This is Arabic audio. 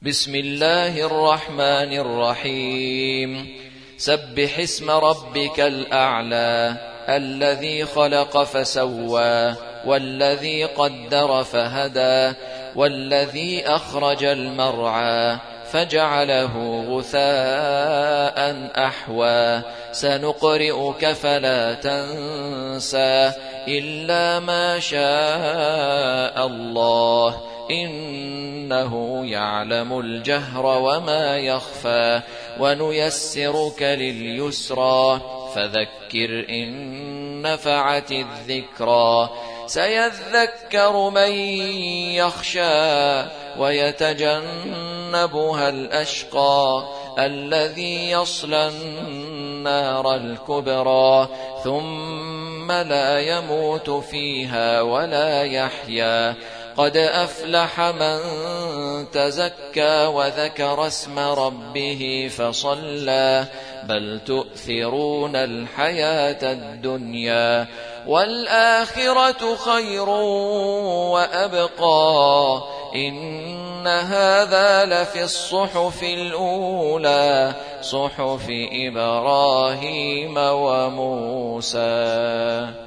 بسم الله الرحمن الرحيم سبح اسم ربك الأعلى الذي خلق فسوى والذي قدر فهدى والذي أخرج المرعى فجعله غثاء أحوى سنقرئك فلا تنسى إلا ما شاء الله إنه يعلم الجهر وما يخفى ونيسرك لليسرى فذكر إن نفعت الذكرى سيذكر من يخشى ويتجنبها الأشقى الذي يصلى النار الكبرى ثم لا يموت فيها ولا يحيا قد أفلح من تزكى وذكر اسم ربه فصلى بل تؤثرون الحياة الدنيا والآخرة خير وأبقى إن هذا لفي الصحف الأولى صحف إبراهيم وموسى.